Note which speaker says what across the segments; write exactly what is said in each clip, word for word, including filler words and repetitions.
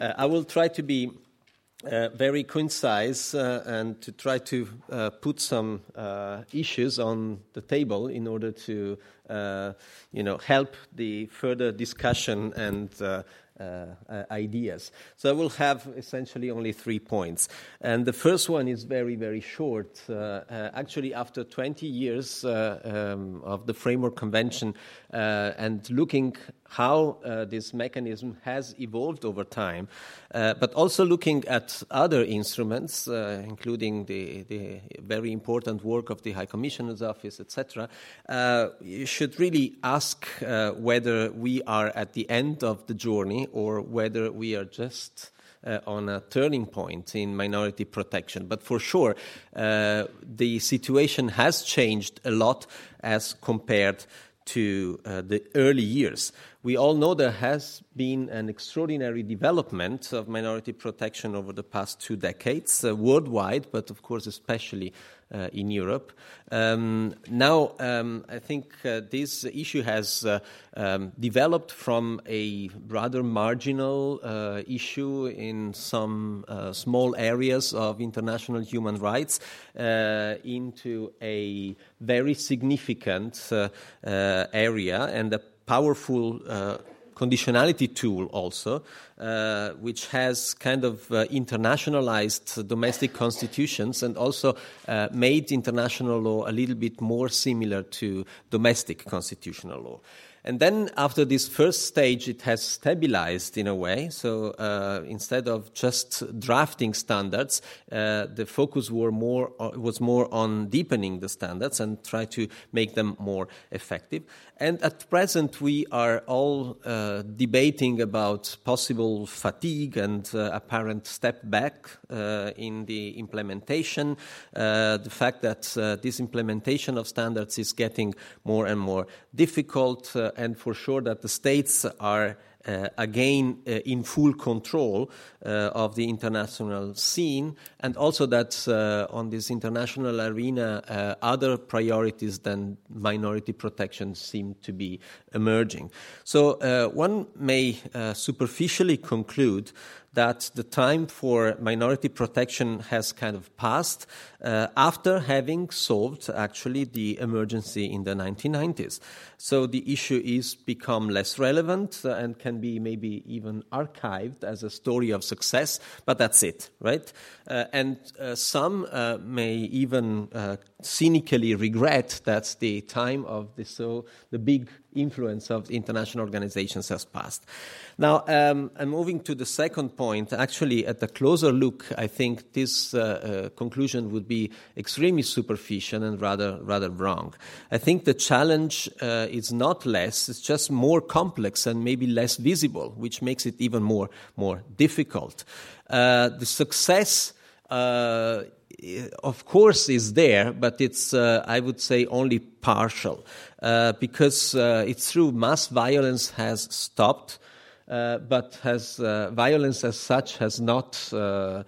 Speaker 1: Uh, I will try to be uh, very concise uh, and to try to uh, put some uh, issues on the table in order to, uh, you know, help the further discussion and uh, Uh, uh, ideas. So I will have essentially only three points. And the first one is very, very short. Uh, uh, actually, after twenty years uh, um, of the Framework Convention uh, and looking how uh, this mechanism has evolved over time, uh, but also looking at other instruments, uh, including the, the very important work of the High Commissioner's Office, et cetera, uh, you should really ask uh, whether we are at the end of the journey or whether we are just uh, on a turning point in minority protection. But for sure, uh, the situation has changed a lot as compared to uh, the early years. We all know there has been an extraordinary development of minority protection over the past two decades, uh, worldwide, but of course especially uh, in Europe. Um, now, um, I think uh, this issue has uh, um, developed from a rather marginal uh, issue in some uh, small areas of international human rights uh, into a very significant uh, uh, area and a powerful uh, conditionality tool also, uh, which has kind of uh, internationalized domestic constitutions and also uh, made international law a little bit more similar to domestic constitutional law. And then after this first stage, it has stabilized in a way. So uh, instead of just drafting standards, uh, the focus were more uh, was more on deepening the standards and try to make them more effective. And at present, we are all uh, debating about possible fatigue and uh, apparent step back uh, in the implementation, uh, the fact that uh, this implementation of standards is getting more and more difficult, uh, and for sure that the states are Uh, again uh, in full control uh, of the international scene, and also that uh, on this international arena uh, other priorities than minority protection seem to be emerging. So uh, one may uh, superficially conclude that the time for minority protection has kind of passed uh, after having solved actually the emergency in the nineteen nineties. So the issue is become less relevant uh, and can be maybe even archived as a story of success, but that's it, right? Uh, and uh, some uh, may even uh, cynically regret that the time of the so the big influence of international organizations has passed. Now, um, I'm moving to the second point. Actually, at a closer look, I think this uh, uh, conclusion would be extremely superficial and rather rather wrong. I think the challenge uh, is not less; it's just more complex and maybe less visible, which makes it even more more difficult. Uh, the success, Uh, of course, is there, but it's, uh, I would say, only partial, uh, because uh, it's true mass violence has stopped, uh, but has uh, violence as such has not uh,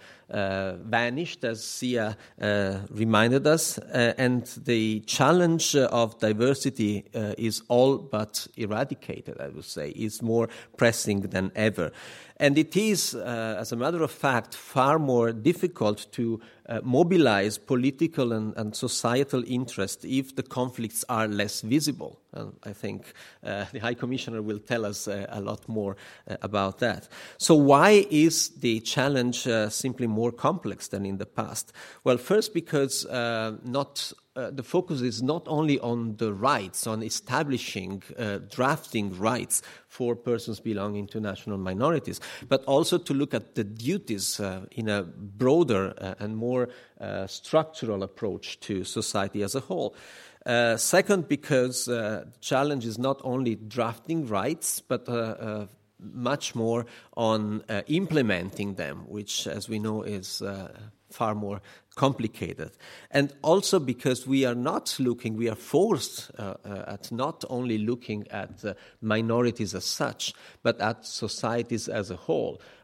Speaker 1: uh, vanished, as Sia uh, reminded us, uh, and the challenge of diversity uh, is all but eradicated, I would say, is more pressing than ever. And it is, uh, as a matter of fact, far more difficult to uh, mobilize political and, and societal interest if the conflicts are less visible. And I think uh, the High Commissioner will tell us uh, a lot more uh, about that. So why is the challenge uh, simply more complex than in the past? Well, first because uh, not Uh, the focus is not only on the rights, on establishing, uh, drafting rights for persons belonging to national minorities, but also to look at the duties uh, in a broader uh, and more uh, structural approach to society as a whole. Uh, second, because uh, the challenge is not only drafting rights, but uh, uh, much more on uh, implementing them, which, as we know, is uh, far more complicated. And also because we are not looking, we are forced uh, uh, at not only looking at uh, minorities as such, but at societies as a whole.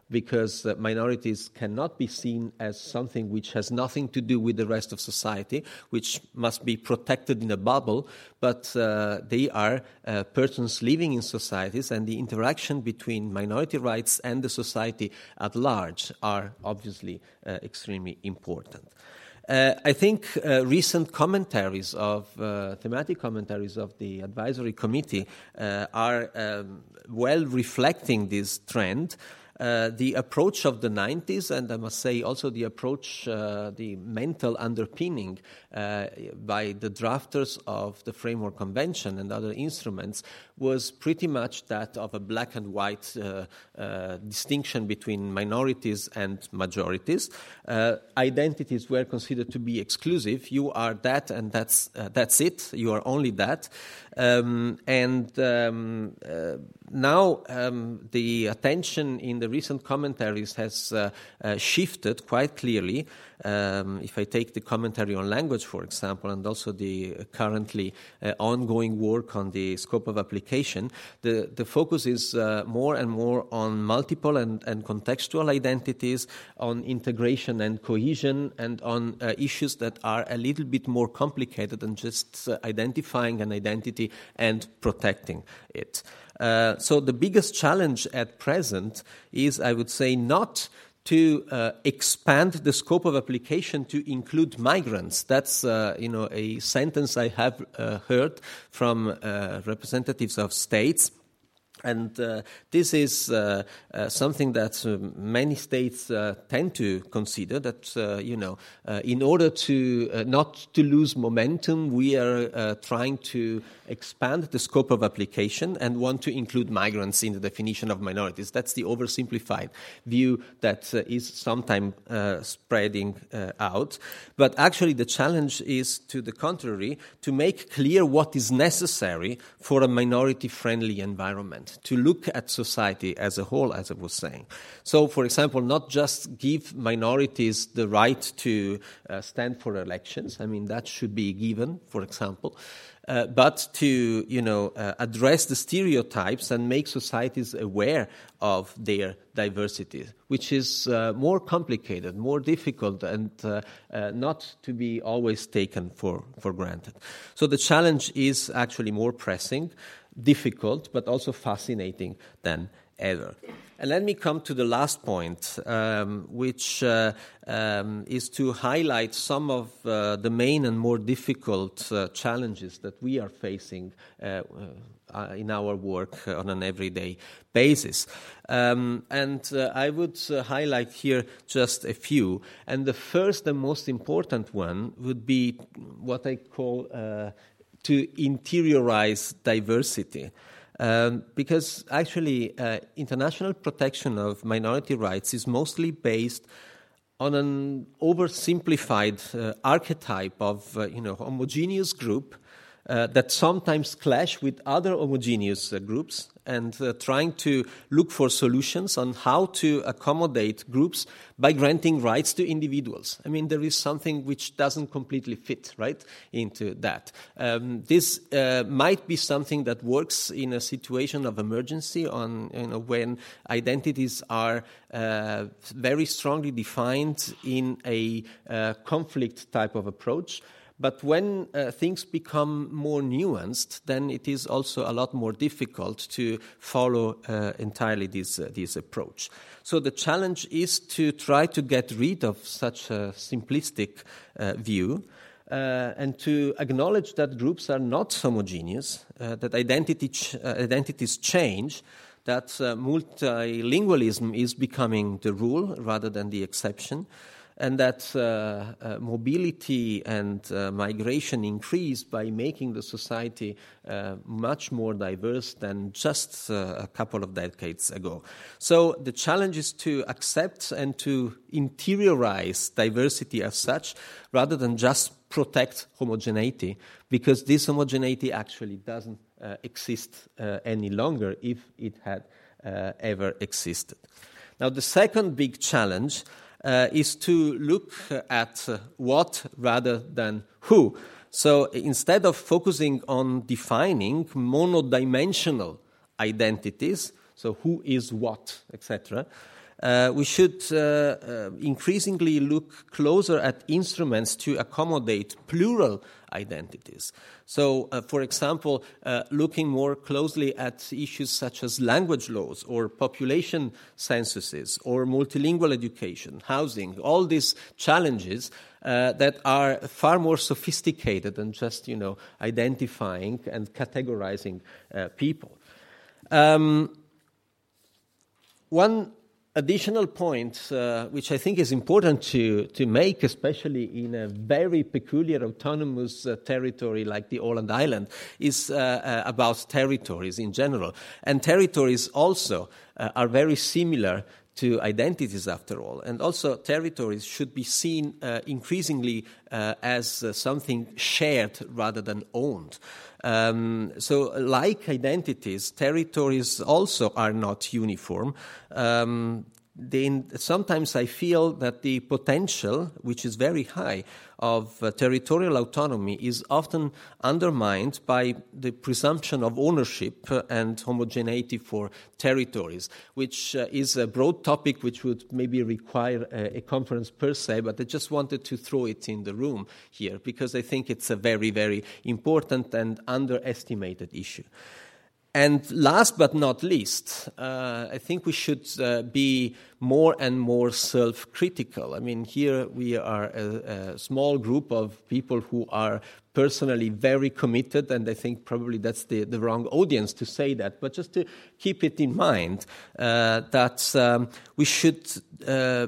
Speaker 1: because uh, minorities cannot be seen as something which has nothing to do with the rest of society, which must be protected in a bubble, but uh, they are uh, persons living in societies, and the interaction between minority rights and the society at large are obviously uh, extremely important. Uh, I think uh, recent commentaries of, uh, thematic commentaries of the advisory committee uh, are um, well reflecting this trend. Uh, the approach of the nineties, and I must say also the approach, uh, the mental underpinning uh, by the drafters of the Framework Convention and other instruments was pretty much that of a black and white uh, uh, distinction between minorities and majorities. Uh, identities were considered to be exclusive. You are that, and that's uh, that's it. You are only that. Um, and um, uh, now um, the attention in the recent commentaries has uh, uh, shifted quite clearly. Um, if I take the commentary on language, for example, and also the currently uh, ongoing work on the scope of application, the, the focus is uh, more and more on multiple and, and contextual identities, on integration and cohesion, and on uh, issues that are a little bit more complicated than just uh, identifying an identity and protecting it. Uh, so the biggest challenge at present is, I would say, not to uh, expand the scope of application to include migrants. That's, uh, you know, a sentence I have uh, heard from uh, representatives of states. And uh, this is uh, uh, something that uh, many states uh, tend to consider, that, uh, you know, uh, in order to uh, not to lose momentum, we are uh, trying to expand the scope of application and want to include migrants in the definition of minorities. That's the oversimplified view that uh, is sometimes uh, spreading uh, out. But actually the challenge is, to the contrary, to make clear what is necessary for a minority-friendly environment, to look at society as a whole, as I was saying. So, for example, not just give minorities the right to uh, stand for elections. I mean, that should be given, for example. Uh, but to, you know, uh, address the stereotypes and make societies aware of their diversity, which is uh, more complicated, more difficult, and uh, uh, not to be always taken for, for granted. So the challenge is actually more pressing, difficult, but also fascinating than ever. And let me come to the last point, um, which uh, um, is to highlight some of uh, the main and more difficult uh, challenges that we are facing uh, uh, in our work on an everyday basis. Um, and uh, I would uh, highlight here just a few. And the first and most important one would be what I call uh, to interiorize diversity. Um, because actually uh, international protection of minority rights is mostly based on an oversimplified uh, archetype of uh, you know homogeneous group uh, that sometimes clash with other homogeneous uh, groups, and uh, trying to look for solutions on how to accommodate groups by granting rights to individuals. I mean, there is something which doesn't completely fit, right, into that. Um, this uh, might be something that works in a situation of emergency, on you know when identities are uh, very strongly defined in a uh, conflict type of approach. But when uh, things become more nuanced, then it is also a lot more difficult to follow uh, entirely this, uh, this approach. So the challenge is to try to get rid of such a simplistic uh, view uh, and to acknowledge that groups are not homogeneous, uh, that identity ch- uh, identities change, that uh, multilingualism is becoming the rule rather than the exception, and that uh, uh, mobility and uh, migration increase by making the society uh, much more diverse than just uh, a couple of decades ago. So the challenge is to accept and to interiorize diversity as such, rather than just protect homogeneity, because this homogeneity actually doesn't uh, exist uh, any longer, if it had uh, ever existed. Now, the second big challenge Uh, is to look at uh, what rather than who. So instead of focusing on defining monodimensional identities, so who is what, et cetera, Uh, we should uh, uh, increasingly look closer at instruments to accommodate plural identities. So, uh, for example, uh, looking more closely at issues such as language laws or population censuses or multilingual education, housing, all these challenges uh, that are far more sophisticated than just, you know, identifying and categorizing uh, people. Um, one additional point, uh, which I think is important to, to make, especially in a very peculiar autonomous uh, territory like the Åland Island, is uh, uh, about territories in general. And territories also uh, are very similar to identities, after all. And also territories should be seen uh, increasingly uh, as uh, something shared rather than owned. Um, so like identities, territories also are not uniform. Um, Then sometimes I feel that the potential, which is very high, of uh, territorial autonomy is often undermined by the presumption of ownership uh, and homogeneity for territories, which uh, is a broad topic which would maybe require a, a conference per se, but I just wanted to throw it in the room here because I think it's a very, very important and underestimated issue. And last but not least, uh, I think we should uh, be more and more self-critical. I mean, here we are a, a small group of people who are personally very committed, and I think probably that's the, the wrong audience to say that, but just to keep it in mind uh, that um, we should uh,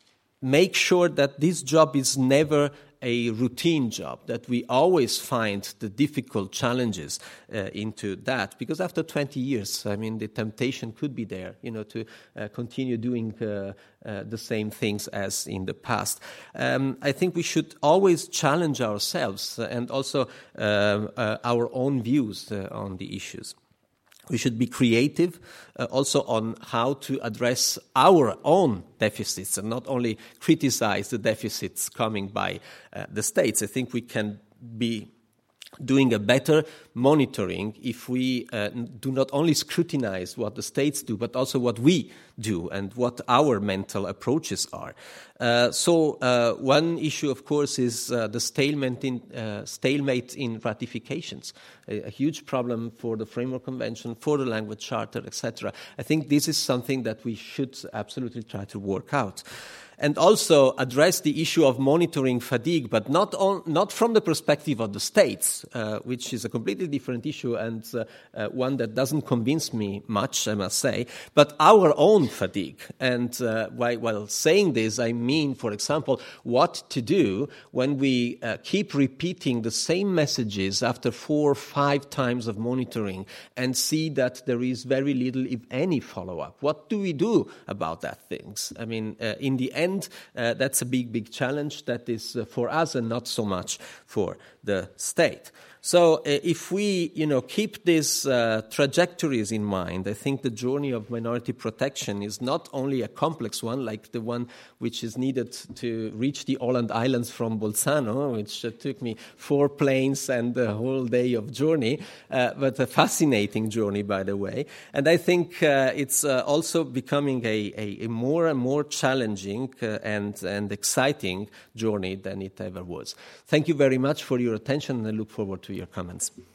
Speaker 1: make sure that this job is never a routine job, that we always find the difficult challenges uh, into that. Because after twenty years, I mean, the temptation could be there, you know, to uh, continue doing uh, uh, the same things as in the past. Um, I think we should always challenge ourselves and also uh, uh, our own views uh, on the issues. We should be creative uh, also on how to address our own deficits and not only criticize the deficits coming by uh, the states. I think we can be doing a better monitoring if we uh, do not only scrutinize what the states do, but also what we do and what our mental approaches are. Uh, so uh, one issue, of course, is uh, the stalemate in, uh, stalemate in ratifications, a, a huge problem for the Framework Convention, for the Language Charter, et cetera. I think this is something that we should absolutely try to work out. And also address the issue of monitoring fatigue, but not on, not from the perspective of the states, uh, which is a completely different issue and uh, uh, one that doesn't convince me much, I must say, but our own fatigue. And uh, while, while saying this, I mean, for example, what to do when we uh, keep repeating the same messages after four or five times of monitoring and see that there is very little, if any, follow-up. What do we do about that things? I mean, uh, in the end, Uh, that's a big, big challenge that is uh, for us and not so much for the state. So uh, if we, you know, keep these uh, trajectories in mind, I think the journey of minority protection is not only a complex one, like the one which is needed to reach the Åland Islands from Bolzano, which uh, took me four planes and a whole day of journey, uh, but a fascinating journey, by the way. And I think uh, it's uh, also becoming a, a, a more and more challenging uh, and, and exciting journey than it ever was. Thank you very much for your attention, and I look forward to your comments.